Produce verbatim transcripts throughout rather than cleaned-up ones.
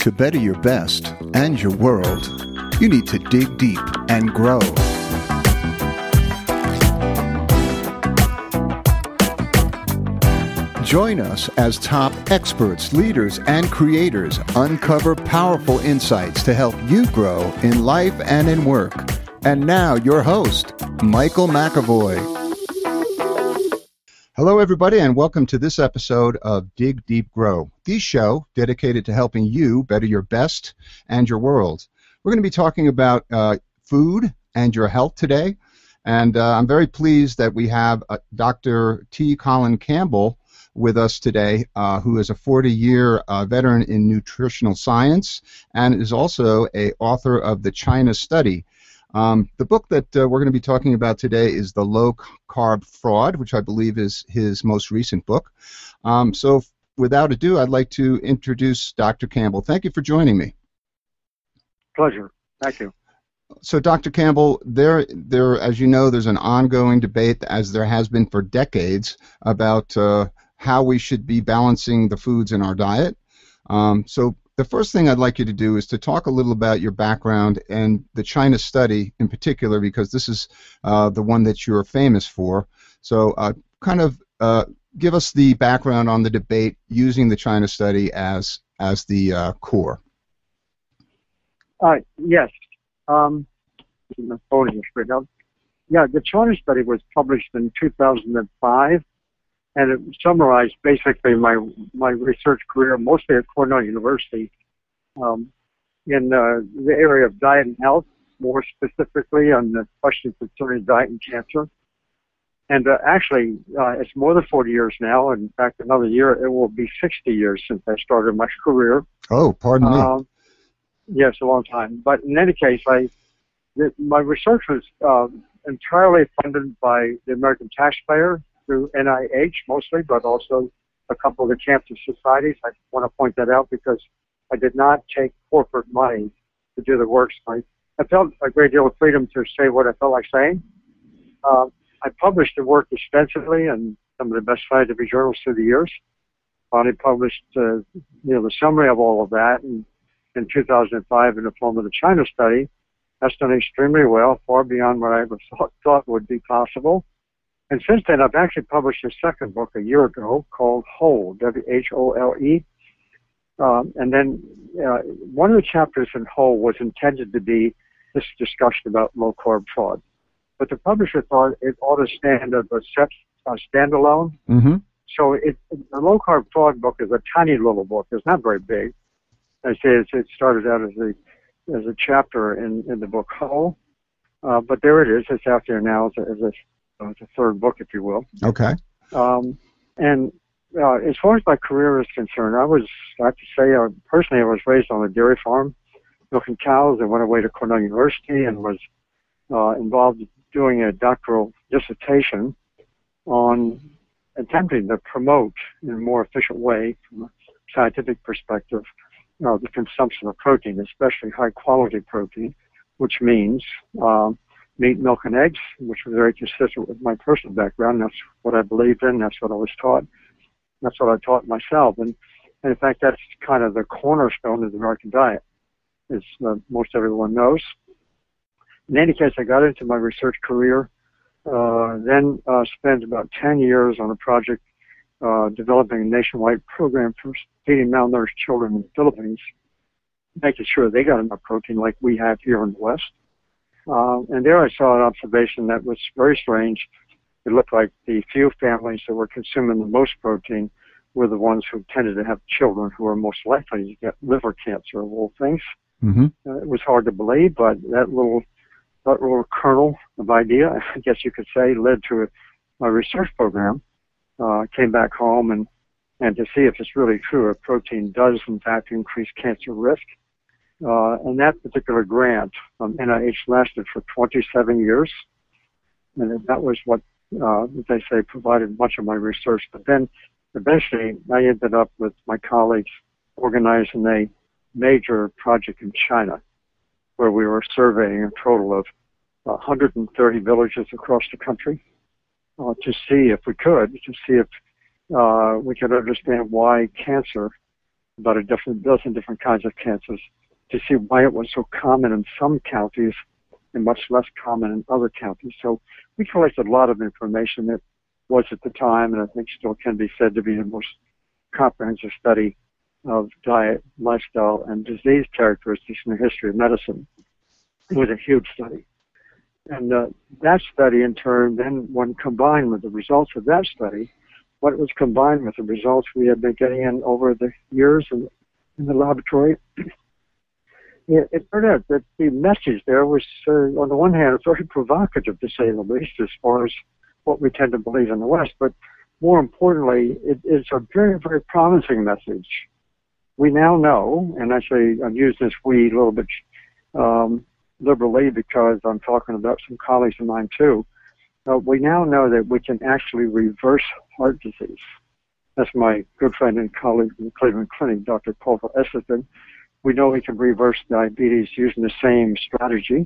To better your best and your world, you need to dig deep and grow. Join us as top experts, leaders, and creators uncover powerful insights to help you grow in life and in work. And now, your host, Michael McAvoy. Hello, everybody, and welcome to this episode of Dig Deep Grow, the show dedicated to helping you better your best and your world. We're going to be talking about uh, food and your health today, and uh, I'm very pleased that we have uh, Doctor T. Colin Campbell with us today, uh, who is a forty-year uh, veteran in nutritional science and is also an author of the China Study. Um, the book that uh, we're going to be talking about today is The Low Carb Fraud, which I believe is his most recent book. Um, so without ado, I'd like to introduce Doctor Campbell. Thank you for joining me. Pleasure. Thank you. So, Doctor Campbell, there, there, as you know, there's an ongoing debate, as there has been for decades, about uh, how we should be balancing the foods in our diet. Um, so the first thing I'd like you to do is to talk a little about your background and the China Study in particular, because this is uh, the one that you're famous for. So uh, kind of uh, give us the background on the debate using the China Study as, as the uh, core. Uh, yes. Um, my phone is straight up. Yeah, the China Study was published in two thousand five, and it summarized basically my my research career, mostly at Cornell University, um, in uh, the area of diet and health, more specifically on the questions concerning diet and cancer. And uh, actually, uh, it's more than forty years now. In fact, another year, it will be sixty years since I started my career. Oh, pardon me. Um, yes, a long time. But in any case, I the, my research was uh, entirely funded by the American taxpayer, through N I H mostly, but also a couple of the cancer societies. I want to point that out because I did not take corporate money to do the work. So I, I felt a great deal of freedom to say what I felt like saying. Uh, I published the work extensively in some of the best scientific journals through the years. Finally published uh, you know, the summary of all of that in, in two thousand five in the form of the China Study. That's done extremely well, far beyond what I ever thought, thought would be possible. And since then, I've actually published a second book a year ago called Whole, W H O L E. Um, and then uh, one of the chapters in Whole was intended to be this discussion about low-carb fraud. But the publisher thought it ought to stand as a set, uh, standalone. Mm-hmm. So it, the low-carb fraud book is a tiny little book. It's not very big. I say it's, it started out as a as a chapter in, in the book Whole. Uh, but there it is. It's out there now as a, as a Uh, it's a third book, if you will. Okay. Um, and uh, as far as my career is concerned, I was, I have to say, uh, personally, I was raised on a dairy farm, milking cows. I went away to Cornell University and was uh, involved doing a doctoral dissertation on attempting to promote in a more efficient way, from a scientific perspective, uh, the consumption of protein, especially high-quality protein, which means um, meat, milk, and eggs, which was very consistent with my personal background. That's what I believed in. That's what I was taught. That's what I taught myself. And, and in fact, that's kind of the cornerstone of the American diet, as uh, most everyone knows. In any case, I got into my research career, uh, then uh, spent about ten years on a project uh, developing a nationwide program for feeding malnourished children in the Philippines, making sure they got enough protein like we have here in the West. Uh, and there I saw an observation that was very strange. It looked like the few families that were consuming the most protein were the ones who tended to have children who were most likely to get liver cancer of all things. Mm-hmm. Uh, it was hard to believe, but that little, that little kernel of idea, I guess you could say, led to a, my research program. Uh, came back home and, and to see if it's really true, if protein does in fact increase cancer risk. Uh, and that particular grant from N I H lasted for twenty-seven years, and that was what, uh, they say, provided much of my research. But then eventually I ended up with my colleagues organizing a major project in China where we were surveying a total of one hundred thirty villages across the country uh, to see if we could, to see if uh, we could understand why cancer about a different dozen different kinds of cancers to see why it was so common in some counties and much less common in other counties. So we collected a lot of information that was at the time, and I think still can be said to be the most comprehensive study of diet, lifestyle, and disease characteristics in the history of medicine. It was a huge study. And uh, that study, in turn, then when combined with the results of that study, what was combined with the results we had been getting in over the years in, in the laboratory, it, it turned out that the message there was, uh, on the one hand, very provocative, to say the least, as far as what we tend to believe in the West. But more importantly, it is a very, very promising message. We now know, and actually I'm using this we a little bit um, liberally because I'm talking about some colleagues of mine too, uh, we now know that we can actually reverse heart disease. That's my good friend and colleague in the Cleveland Clinic, Doctor Paul Esselstyn. We know we can reverse diabetes using the same strategy.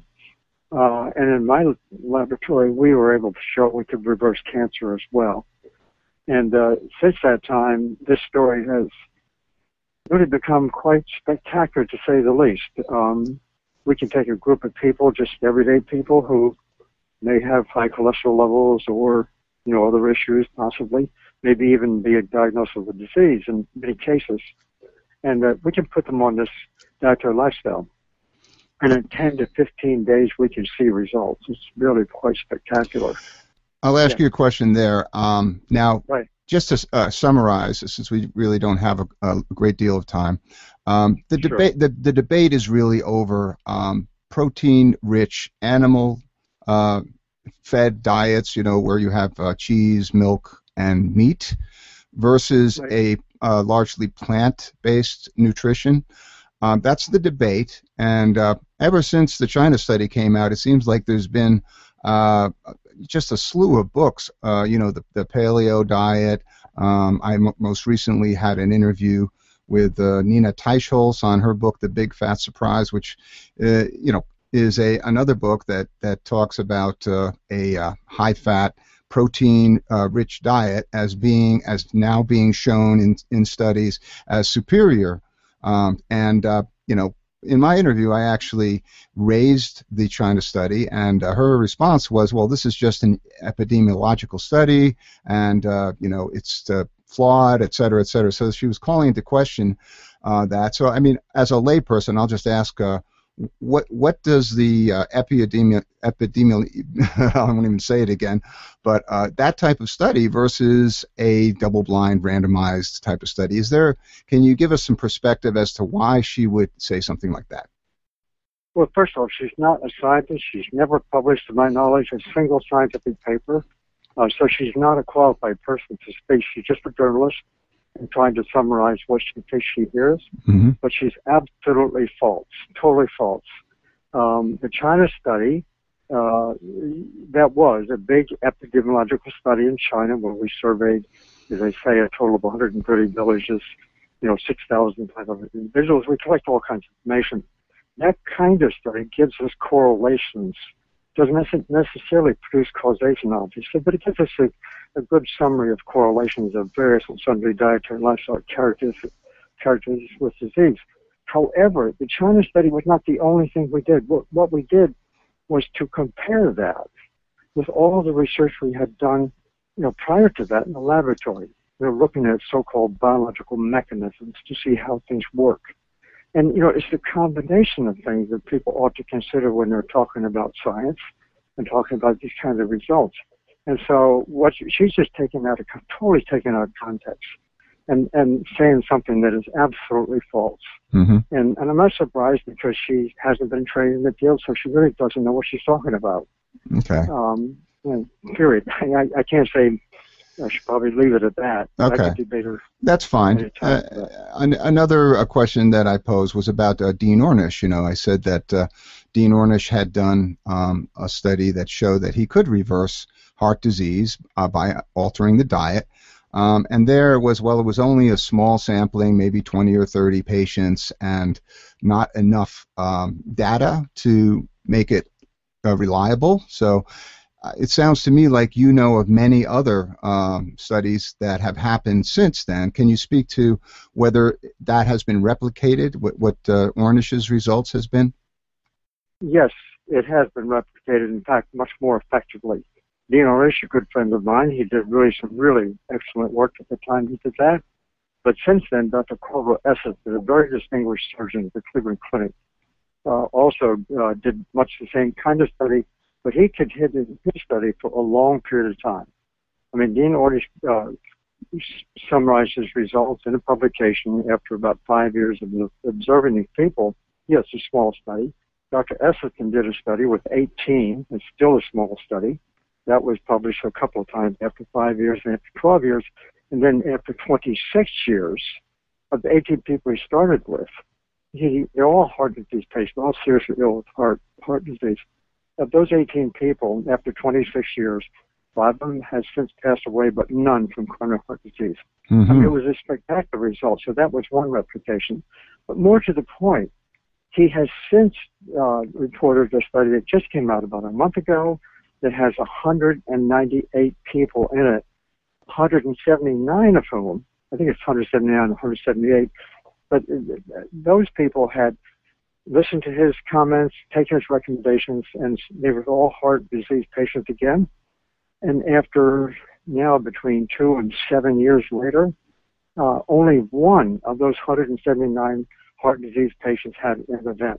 Uh, and in my laboratory, we were able to show we could reverse cancer as well. And uh, since that time, this story has really become quite spectacular, to say the least. Um, we can take a group of people, just everyday people who may have high cholesterol levels or, you know, other issues possibly, maybe even be diagnosed with a disease in many cases. And uh, we can put them on this dietary lifestyle. And in ten to fifteen days, we can see results. It's really quite spectacular. I'll ask yeah. you a question there. Um, now, right. just to uh, summarize, since we really don't have a, a great deal of time, um, the sure. debate the, the debate is really over um, protein-rich animal uh, fed diets, you know, where you have uh, cheese, milk, and meat, versus right. a uh, largely plant-based nutrition. Um, that's the debate, and uh, ever since the China study came out, it seems like there's been uh, just a slew of books. Uh, you know, the, the paleo diet. Um, I m- most recently had an interview with uh, Nina Teicholz on her book, The Big Fat Surprise, which, uh, you know, is a another book that that talks about uh, a uh, high-fat, protein-rich uh, diet as being as now being shown in in studies as superior. Um, and, uh, you know, in my interview, I actually raised the China study, and uh, her response was, well, this is just an epidemiological study, and, uh, you know, it's uh, flawed, et cetera, et cetera. So she was calling into question uh, that. So, I mean, as a layperson, I'll just ask, uh, what what does the uh, epidemiol, epidemiol I won't even say it again, but uh, that type of study versus a double-blind, randomized type of study, is there, can you give us some perspective as to why she would say something like that? Well, first of all, she's not a scientist. She's never published, to my knowledge, a single scientific paper. Uh, so she's not a qualified person to speak. She's just a journalist and trying to summarize what she thinks she hears. Mm-hmm. But she's absolutely false, totally false. Um, the China study, uh, that was a big epidemiological study in China where we surveyed, as I say, a total of one hundred thirty villages, you know, six thousand five hundred individuals. We collect all kinds of information. That kind of study gives us correlations. Doesn't necessarily produce causation, obviously, but it gives us a, a good summary of correlations of various and sundry dietary and lifestyle characteristics, characteristics with disease. However, the China study was not the only thing we did. What, what we did was to compare that with all the research we had done, you know, prior to that in the laboratory. We were looking at so-called biological mechanisms to see how things work. And, you know, it's the combination of things that people ought to consider when they're talking about science and talking about these kinds of results. And so what she, she's just taken out of, totally taken out of context and, and saying something that is absolutely false. Mm-hmm. And, and I'm not surprised because she hasn't been trained in the field, so she really doesn't know what she's talking about. Okay. Um, you know, period. I, I can't say... I should probably leave it at that. Okay. I could debate her. That's fine. Uh, an, another uh, question that I posed was about uh, Dean Ornish. You know, I said that uh, Dean Ornish had done um, a study that showed that he could reverse heart disease uh, by altering the diet. Um, and there was, well, it was only a small sampling, maybe twenty or thirty patients, and not enough um, data to make it uh, reliable. So it sounds to me like you know of many other um, studies that have happened since then. Can you speak to whether that has been replicated, what, what uh, Ornish's results has been? Yes, it has been replicated, in fact, much more effectively. Dean Ornish, a good friend of mine, he did really some really excellent work at the time he did that. But since then, Doctor Corvo Esset, a very distinguished surgeon at the Cleveland Clinic, uh, also uh, did much the same kind of study, but he continued his study for a long period of time. I mean, Dean Ornish uh, summarized his results in a publication after about five years of observing these people. Yes, a small study. Doctor Esselstyn did a study with eighteen. It's still a small study. That was published a couple of times after five years and after twelve years. And then after twenty-six years, of the eighteen people he started with, he, they're all heart disease patients, all seriously ill with heart, heart disease. Of those eighteen people, after twenty-six years, five of them has since passed away, but none from coronary heart disease. Mm-hmm. I mean, it was a spectacular result, so that was one replication. But more to the point, he has since uh, reported a study that just came out about a month ago that has one hundred ninety-eight people in it, one hundred seventy-nine of whom, I think it's one hundred seventy-nine, one hundred seventy-eight, but those people had listened to his comments, taken his recommendations, and they were all heart disease patients again. And after now between two and seven years later, uh, only one of those one hundred seventy-nine heart disease patients had an event.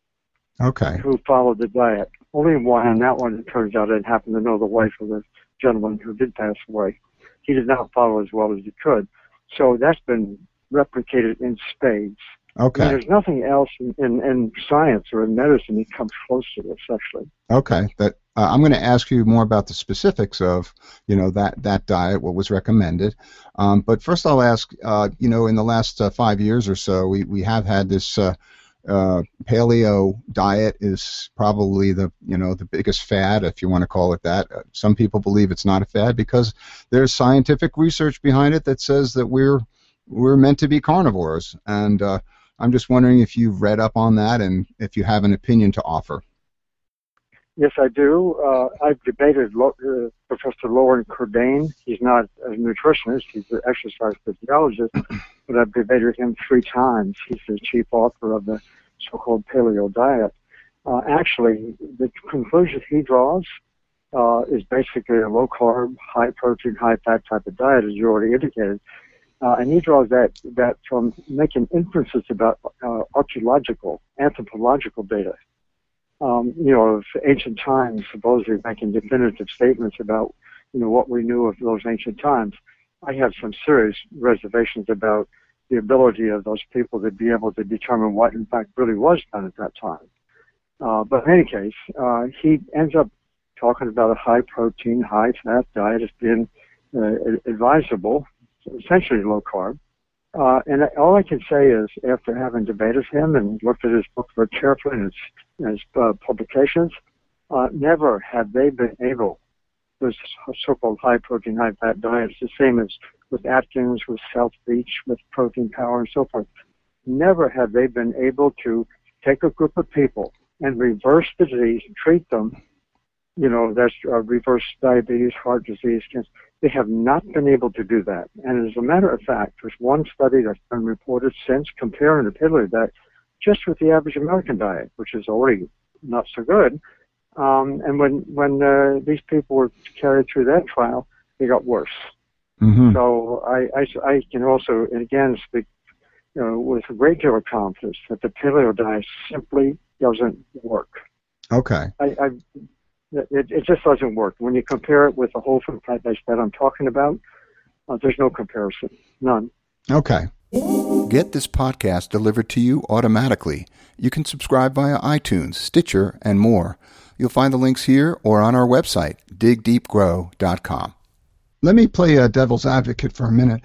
Okay. Who followed the diet. Only one, and that one, it turns out, I happened to know the wife of the gentleman who did pass away. He did not follow as well as he could. So that's been replicated in spades. Okay. And there's nothing else in, in, in science or in medicine that comes close to this, actually. Okay. That uh, I'm going to ask you more about the specifics of, you know, that, that diet, what was recommended. Um, but first I'll ask, uh, you know, in the last uh, five years or so, we, we have had this uh, uh, paleo diet is probably the, you know, the biggest fad, if you want to call it that. Uh, some people believe it's not a fad because there's scientific research behind it that says that we're we're meant to be carnivores. And uh, I'm just wondering if you've read up on that and if you have an opinion to offer. Yes, I do. Uh, I've debated Lo- uh, Professor Loren Cordain. He's not a nutritionist. He's an exercise physiologist, but I've debated him three times. He's the chief author of the so-called paleo diet. Uh, actually, the conclusion he draws uh, is basically a low-carb, high-protein, high-fat type of diet, as you already indicated. Uh, and he draws that, that from making inferences about uh, archaeological, anthropological data. Um, you know, of ancient times, supposedly making definitive statements about, you know, what we knew of those ancient times. I have some serious reservations about the ability of those people to be able to determine what, in fact, really was done at that time. Uh, but in any case, uh, he ends up talking about a high-protein, high-fat diet as being uh, advisable, essentially low-carb. Uh, and all I can say is, after having debated him and looked at his book very carefully and his, his uh, publications, uh, never have they been able, those so-called high-protein, high-fat diets, the same as with Atkins, with South Beach, with Protein Power, and so forth, never have they been able to take a group of people and reverse the disease, treat them, you know, that's uh, reverse diabetes, heart disease, cancer. They have not been able to do that. And as a matter of fact, there's one study that's been reported since comparing the paleo diet just with the average American diet, which is already not so good. Um, and when when uh, these people were carried through that trial, they got worse. Mm-hmm. So I, I, I can also, again, speak you know, with a great deal of confidence that the paleo diet simply doesn't work. Okay. I, I It, it just doesn't work. When you compare it with the whole food plant-based that I'm talking about, uh, there's no comparison. None. Okay. Get this podcast delivered to you automatically. You can subscribe via iTunes, Stitcher, and more. You'll find the links here or on our website, dig deep grow dot com. Let me play a devil's advocate for a minute.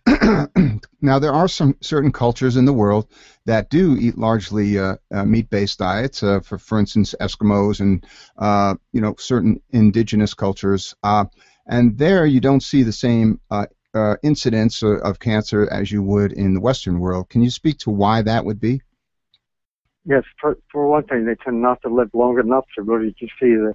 Now, there are some certain cultures in the world that do eat largely uh, uh, meat-based diets. Uh, for, for instance, Eskimos and uh, you know certain indigenous cultures, uh, and there you don't see the same uh, uh, incidence of, of cancer as you would in the Western world. Can you speak to why that would be? Yes, for, for one thing, they tend not to live long enough to really to see the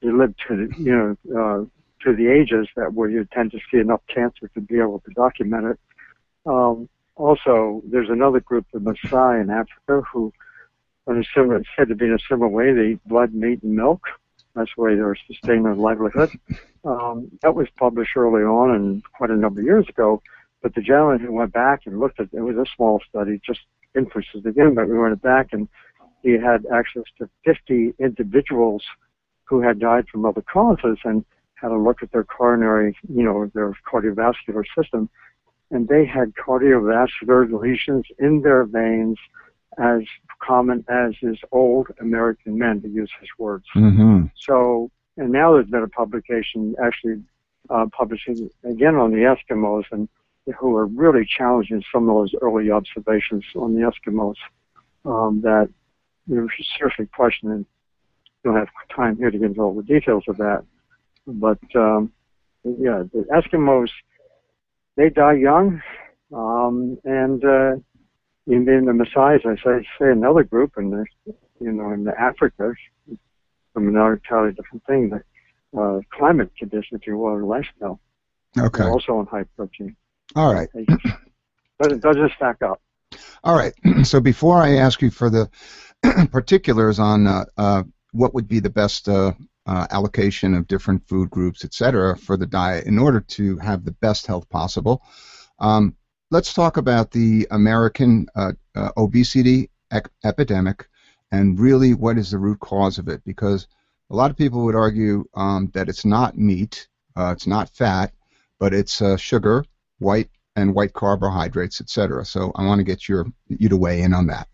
you lived to the, you know, uh, to the ages that where you tend to see enough cancer to be able to document it. Um, also, there's another group, the Maasai in Africa, who, in a similar, said to be in a similar way, they eat blood, meat, and milk. That's the way they're sustaining their livelihood. Um, that was published early on and quite a number of years ago. But the gentleman who went back and looked at it, it was a small study, just inferences again, but we went back and he had access to fifty individuals who had died from other causes and had a look at their coronary, you know, their cardiovascular system. And they had cardiovascular lesions in their veins as common as is old American men, to use his words. Mm-hmm. So, and now there's been a publication actually uh, publishing again on the Eskimos, and who are really challenging some of those early observations on the Eskimos um, that you're seriously questioning. Don't have time here to get into all the details of that, but um, yeah, the Eskimos, they die young, um, and uh, in, in the Maasai, as I say, say another group, and the, you know, in the Africa, from an entirely different thing, the uh, climate condition, if you will, or lifestyle. Okay. They're also on high protein. All right. But it doesn't stack up. All right. So before I ask you for the particulars on uh, uh, what would be the best uh, uh, allocation of different food groups, et cetera, for the diet in order to have the best health possible, um, let's talk about the American uh, uh, obesity ec- epidemic and really what is the root cause of it. Because a lot of people would argue um, that it's not meat, uh, it's not fat, but it's uh, sugar, white and white carbohydrates, et cetera. So I want to get your you to weigh in on that.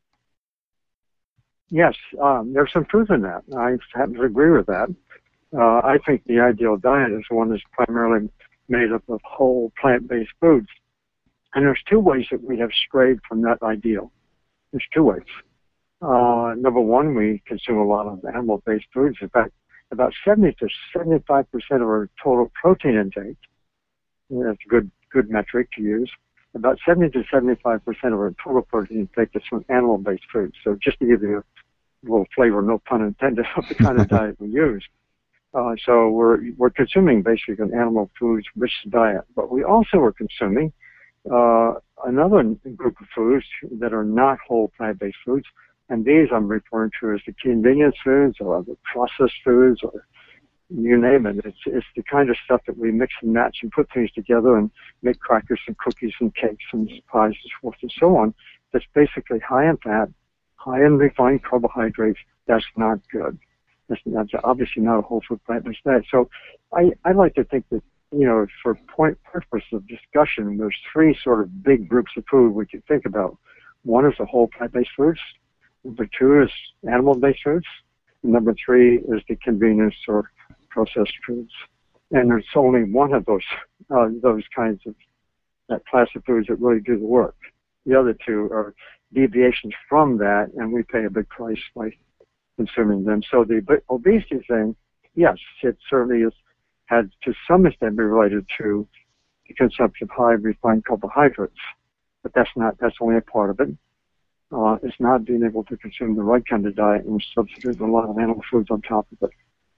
Yes, um, there's some truth in that. I happen to agree with that. Uh, I think the ideal diet is one that's primarily made up of whole plant-based foods. And there's two ways that we have strayed from that ideal. There's two ways. Uh, number one, we consume a lot of animal-based foods. In fact, about seventy to seventy-five percent of our total protein intake, that's a good good metric to use, about seventy to seventy-five percent of our total protein intake is from animal-based foods. So just to give you a little flavor, no pun intended, of the kind of diet we use. Uh, so we're we're consuming basically an animal foods rich diet, but we also are consuming uh, another group of foods that are not whole plant-based foods, and these I'm referring to as the convenience foods or the processed foods or you name it. It's it's the kind of stuff that we mix and match and put things together and make crackers and cookies and cakes and pies and so forth and so on. That's basically high in fat, high in refined carbohydrates. That's not good. That's, that's obviously not a whole food plant-based diet. So I, I like to think that, you know, for point purpose of discussion, there's three sort of big groups of food we could think about. One is the whole plant-based foods. Number two is animal-based foods. And number three is the convenience or processed foods. And there's only one of those uh, those kinds of that class of foods that really do the work. The other two are deviations from that, and we pay a big price by consuming them. So the obesity thing, yes, it certainly is, had to some extent be related to the consumption of high refined carbohydrates, but that's not, that's only a part of it. Uh, it's not being able to consume the right kind of diet and substitute a lot of animal foods on top of it.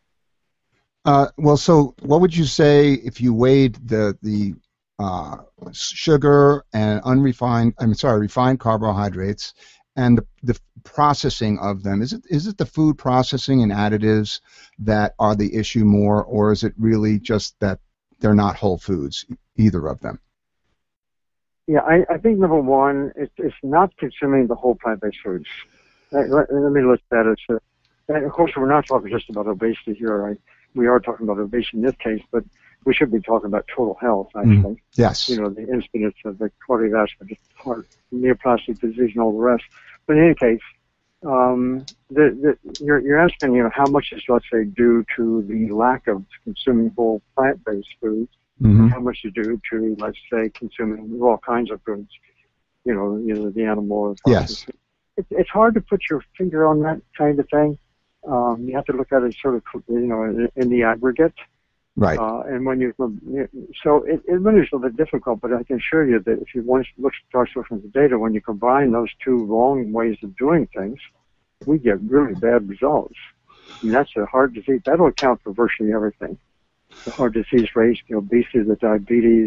Uh, well, so what would you say if you weighed the the uh, sugar and unrefined, I'm sorry, refined carbohydrates and the, the processing of them? Is it is it the food processing and additives that are the issue more, or is it really just that they're not whole foods, either of them? Yeah, I, I think number one, it's, it's not consuming the whole plant-based foods. Let, let, let me list that. It's a, and of course, we're not talking just about obesity here. I, we are talking about obesity in this case, but we should be talking about total health, actually. Mm, yes. You know, the incidence of the cardiovascular, heart, neoplastic disease, and all the rest. But in any case, um, the, the, you're, you're asking, you know, how much is, let's say, due to the lack of consuming whole plant-based foods, mm-hmm. how much is due to, let's say, consuming all kinds of foods, you know, either the animal or the yes. food. It, it's hard to put your finger on that kind of thing. Um, you have to look at it sort of, you know, in, in the aggregate. Right. Uh, and when you, so it, it really is a little bit difficult, but I can assure you that if you want to look, start looking at the data, when you combine those two wrong ways of doing things, we get really bad results. mean, that's a heart disease. That'll account for virtually everything. The heart disease rates, the obesity, the diabetes,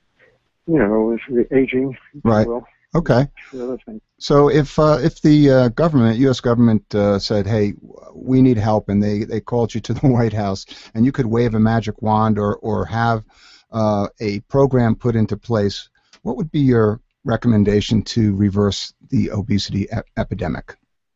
you know, the aging, right? Well, okay. The other thing. So if uh, if the uh, government, U S government, uh, said, "Hey, we need help," and they, they called you to the White House, and you could wave a magic wand or or have uh, a program put into place, what would be your recommendation to reverse the obesity ep- epidemic?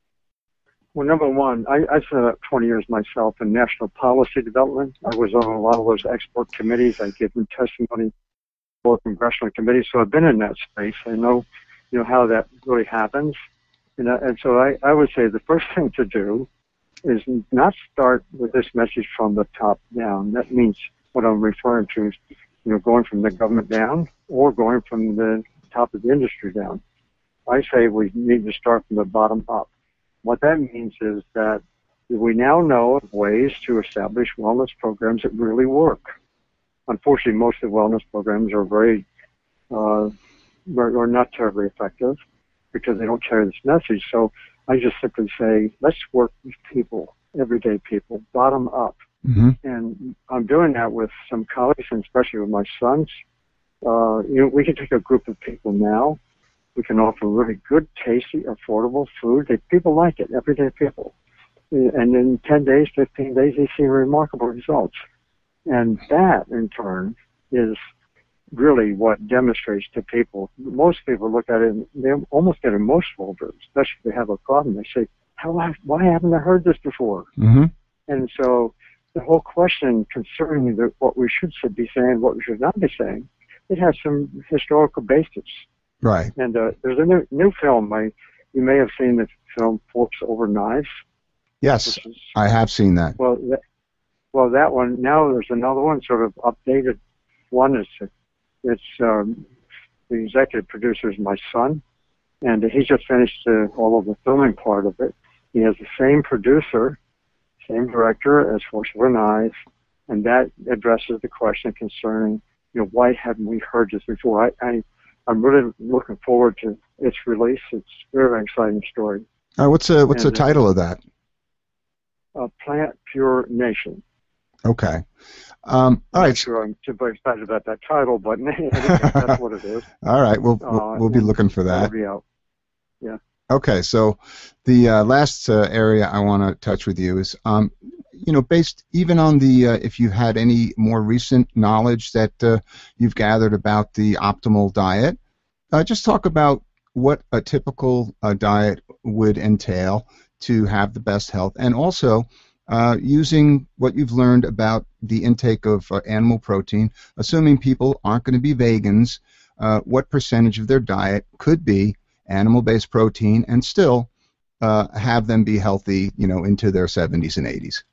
Well, number one, I, I spent about twenty years myself in national policy development. I was on a lot of those expert committees. I gave them testimony for congressional committees, so I've been in that space. I know, you know, how that really happens. And, uh, and so I, I would say the first thing to do is not start with this message from the top down. That means what I'm referring to is, you know, going from the government down or going from the top of the industry down. I say we need to start from the bottom up. What that means is that we now know of ways to establish wellness programs that really work. Unfortunately, most of the wellness programs are very, uh, are not terribly effective because they don't carry this message. So I just simply say, let's work with people, everyday people, bottom up. Mm-hmm. And I'm doing that with some colleagues, and especially with my sons. Uh, you know, we can take a group of people now. We can offer really good, tasty, affordable food that people like it, everyday people. And in ten days, fifteen days, they see remarkable results. And that, in turn, is really what demonstrates to people. Most people look at it and they almost get emotional over it, especially if they have a problem. They say, How, why haven't I heard this before? Mm-hmm. And so the whole question concerning the, what we should be saying, what we should not be saying, it has some historical basis. Right. And uh, there's a new, new film. I, you may have seen the film Forks Over Knives. Yes, is, I have seen that. Well, that, well, that one, now there's another one, sort of updated one. It's, it's um, the executive producer is my son, and he just finished uh, all of the filming part of it. He has the same producer, same director as Forks Over Knives, and that addresses the question concerning, you know, why haven't we heard this before? I, I I'm really looking forward to its release. It's a very exciting story. Uh, what's uh, what's and, the title of that? Uh, Plant Pure Nation. Okay. Um, all I'm right. not sure I'm too very excited about that title, but that's what it is. All right. We'll we'll, Uh, we'll be looking for that. Be out. Yeah. Okay. So the uh, last uh, area I want to touch with you is, um, you know, based even on the uh, if you had any more recent knowledge that uh, you've gathered about the optimal diet, uh, just talk about what a typical uh, diet would entail to have the best health, and also uh, using what you've learned about the intake of uh, animal protein, assuming people aren't going to be vegans, uh, what percentage of their diet could be animal-based protein and still uh, have them be healthy, you know, into their seventies and eighties.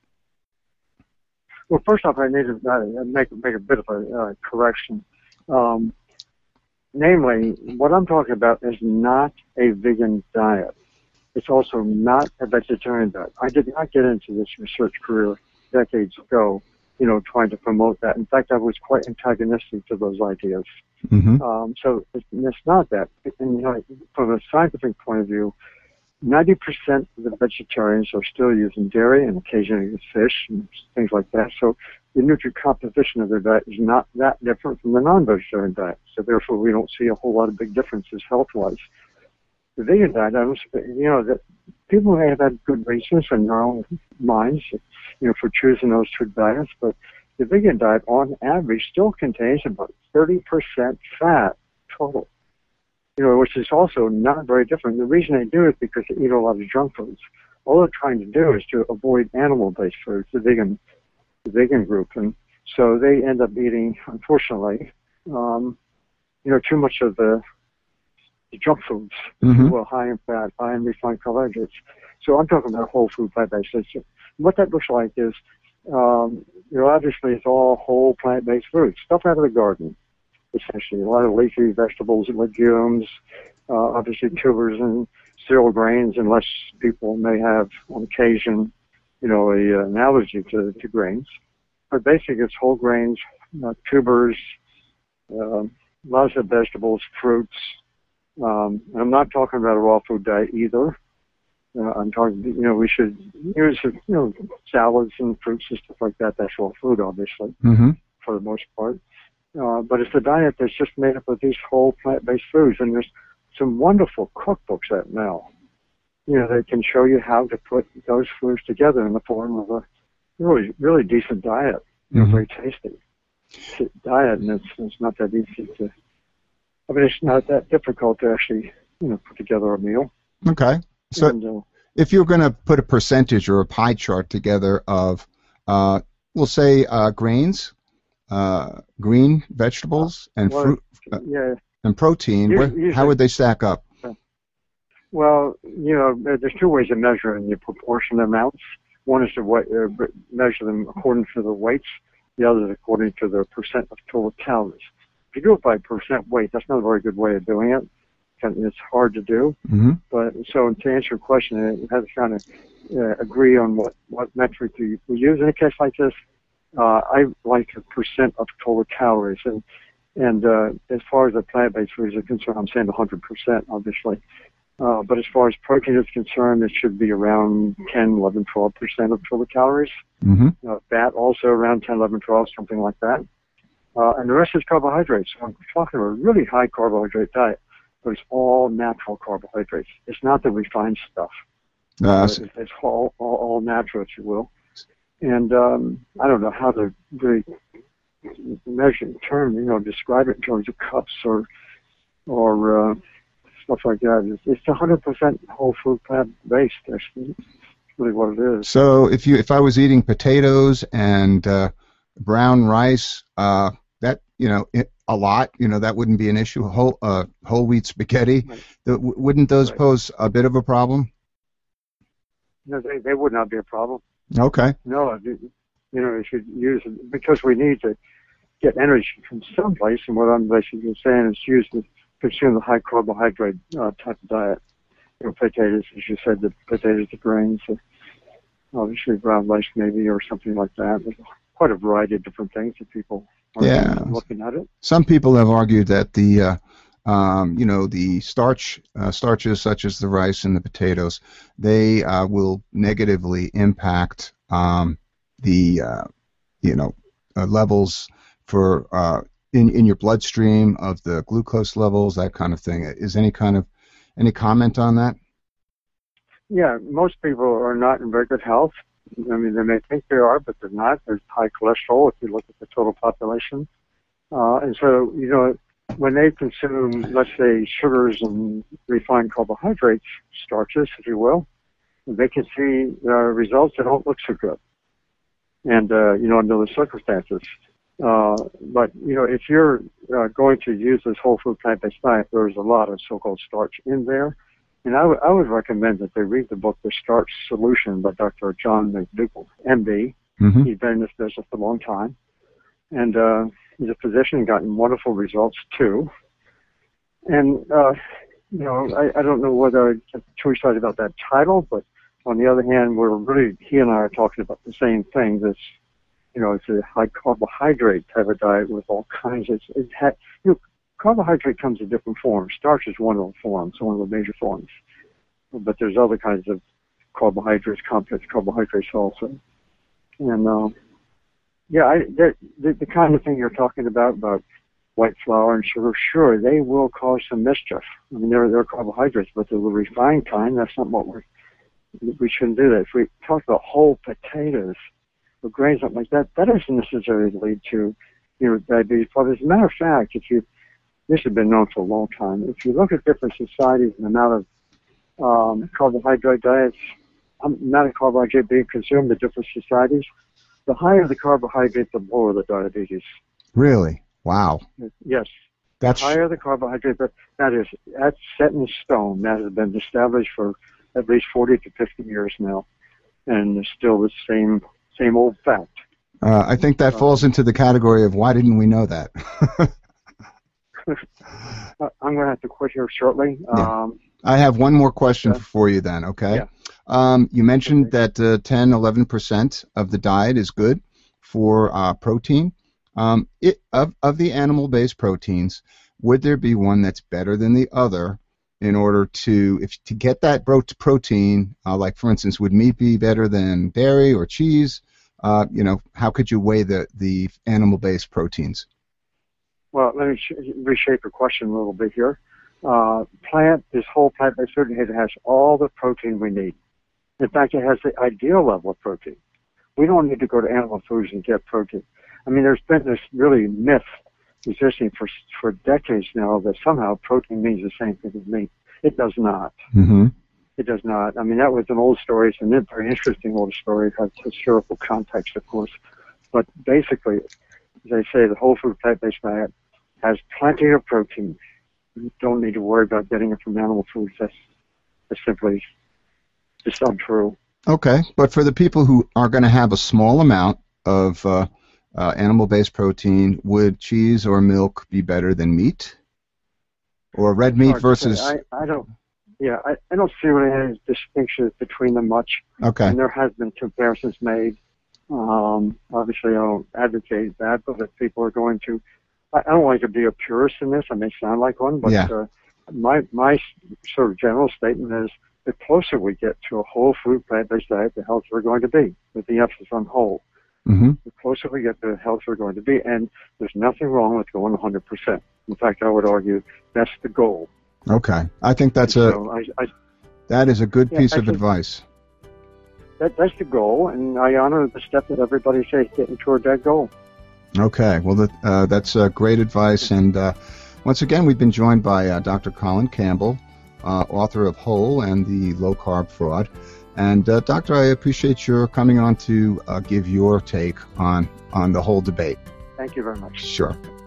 Well, first off, I need to uh, make, make a bit of a uh, correction. Um, namely, what I'm talking about is not a vegan diet. It's also not a vegetarian diet. I did not get into this research career decades ago, you know, trying to promote that. In fact, I was quite antagonistic to those ideas. Mm-hmm. Um, so it's, it's not that. And, you know, from a scientific point of view, ninety percent of the vegetarians are still using dairy and occasionally fish and things like that. So the nutrient composition of their diet is not that different from the non-vegetarian diet. So therefore, we don't see a whole lot of big differences health-wise. The vegan diet, I was, you know, that people may have had good reasons in their own minds, you know, for choosing those two diets, but the vegan diet, on average, still contains about thirty percent fat total. You know, which is also not very different. The reason they do it is because they eat a lot of junk foods. All they're trying to do is to avoid animal-based foods, the vegan, the vegan group, and so they end up eating, unfortunately, um, you know, too much of the, the junk foods, Mm-hmm. well, high in fat, high in refined carbohydrates. So I'm talking about whole food plant-based. So what that looks like is, um, you know, obviously it's all whole plant-based food, stuff out of the garden. Essentially, a lot of leafy vegetables and legumes, uh, obviously tubers and cereal grains, unless people may have, on occasion, you know, a, an allergy to, to grains. But basically, it's whole grains, uh, tubers, uh, lots of vegetables, fruits. Um, and I'm not talking about a raw food diet either. Uh, I'm talking, you know, we should use, you know, salads and fruits and stuff like that. That's all food, obviously, Mm-hmm. for the most part. Uh, but it's a diet that's just made up of these whole plant-based foods, and there's some wonderful cookbooks out now. You know, they can show you how to put those foods together in the form of a really, really decent diet. You know, Mm-hmm. very tasty diet, and it's it's not that easy to. I mean, it's not that difficult to actually, you know, put together a meal. Okay. So And, uh, if you're going to put a percentage or a pie chart together of, uh, we'll say, uh, grains, uh, green vegetables, and well, fruit uh, yeah. and protein, You- where, usually- how would they stack up? Well, you know, there- there's two ways of measuring the proportion amounts. One is to wa- uh, measure them according to the weights. The other is according to the percent of total calories. If you do it by percent weight, that's not a very good way of doing it. It's hard to do. Mm-hmm. But so to answer your question, you have to kind of uh, agree on what, what metric you we use in a case like this. Uh, I like a percent of total calories. And, and uh, as far as the plant-based foods are concerned, I'm saying one hundred percent, obviously. Uh, but as far as protein is concerned, it should be around ten, eleven, twelve percent of total calories. Mm-hmm. Uh, fat also around ten, eleven, twelve, something like that. Uh, and the rest is carbohydrates. So I'm talking about a really high carbohydrate diet, but it's all natural carbohydrates. It's not the refined stuff. Uh, Uh, it's it's all, all, all natural, if you will. And um, I don't know how to really measure in terms, you know, describe it in terms of cups or or uh, stuff like that. It's, it's one hundred percent whole food plant-based. That's really what it is. So if you if I was eating potatoes and uh, brown rice, uh, that you know it, a lot, you know that wouldn't be an issue. Whole uh, whole wheat spaghetti, Right. the, w- wouldn't those Right. pose a bit of a problem? No, they, they would not be a problem. Okay. No, you you know, you should use it because we need to get energy from someplace, and what I'm basically saying is use the consume the high carbohydrate uh, type of diet. You know, potatoes, as you said, the potatoes, the grains, uh, obviously brown rice maybe or something like that. There's quite a variety of different things that people are Yeah. looking at it. Some people have argued that the uh, um, you know the starch uh, starches such as the rice and the potatoes, they uh, will negatively impact um, the uh, you know uh, levels for uh, in in your bloodstream of the glucose levels, that kind of thing. Is any kind of any comment on that? Yeah, most people are not in very good health. I mean, they may think they are, but they're not. There's high cholesterol if you look at the total population. Uh, and so, you know, when they consume, let's say, sugars and refined carbohydrates, starches, if you will, they can see uh, results that don't look so good. And, uh, you know, under the circumstances. Uh, but, you know, if you're uh, going to use this whole food plant-based diet, there's a lot of so-called starch in there. And I, w- I would recommend that they read the book, The Starch Solution by Doctor John McDougall, M D. Mm-hmm. He's been in this business for a long time. And uh, he's a physician, gotten wonderful results, too. And, uh, you know, I, I don't know whether I get too excited about that title, but on the other hand, we're really, he and I are talking about the same thing. This, you know, it's a high carbohydrate type of diet with all kinds of, it had, you know, carbohydrate comes in different forms. Starch is one of the forms, one of the major forms. But there's other kinds of carbohydrates, complex carbohydrates also. And, uh, yeah, I, the, the, the kind of thing you're talking about, about white flour and sugar, sure, they will cause some mischief. I mean, they're, they're carbohydrates, but they're the refined kind. That's not what we're, we shouldn't do that. If we talk about whole potatoes or grains, something like that, that doesn't necessarily lead to, you know, diabetes. But as a matter of fact, if you, this has been known for a long time, if you look at different societies and the amount of um, carbohydrate diets, um, amount of carbohydrate being consumed in different societies, the higher the carbohydrate, the lower the diabetes. Really? Wow. Yes. That's The higher the carbohydrate, but that is, that's set in stone. That has been established for at least forty to fifty years now. And it's still the same, same old fact. uh, I think that falls into the category of why didn't we know that? Uh, I'm going to have to quit here shortly. Yeah. Um, I have one more question Yeah. for you then, okay? Yeah. Um, you mentioned Okay. that uh, ten, eleven percent of the diet is good for uh, protein. Um, it, of, of the animal-based proteins, would there be one that's better than the other in order to if to get that bro- protein? Uh, like, for instance, would meat be better than dairy or cheese? Uh, you know, how could you weigh the, the animal-based proteins? Well, let me sh- reshape your question a little bit here. Uh, plant, this whole plant-based food, it has all the protein we need. In fact, it has the ideal level of protein. We don't need to go to animal foods and get protein. I mean, there's been this really myth existing for for decades now that somehow protein means the same thing as meat. It does not. Mm-hmm. It does not. I mean, that was an old story. It's a very interesting old story. It has historical context, of course. But basically, as I say, the whole food plant-based diet has plenty of protein. You don't need to worry about getting it from animal foods. That's, that's simply just untrue. Okay, but for the people who are going to have a small amount of uh, uh, animal-based protein, would cheese or milk be better than meat? Or red meat versus... I, I don't... Yeah, I, I don't see really any distinctions between them much. Okay. And there has been comparisons made. Um, obviously, I don't advocate that, but if people are going to, I, I don't like to be a purist in this. I may sound like one, but yeah. uh, my my sort of general statement is the closer we get to a whole food plant-based diet, the healthier we're going to be, with the emphasis on whole. Mm-hmm. The closer we get to the healthier we're going to be, and there's nothing wrong with going one hundred percent. In fact, I would argue that's the goal. Okay, I think that's a so I, I, that is a good yeah, piece I of think advice. That, that's the goal, and I honor the step that everybody takes getting toward that goal. Okay, well, that, uh, that's uh, great advice, and uh, once again, we've been joined by uh, Doctor Colin Campbell, uh, author of Whole and the Low Carb Fraud. And uh, Doctor, I appreciate your coming on to uh, give your take on on the whole debate. Thank you very much. Sure.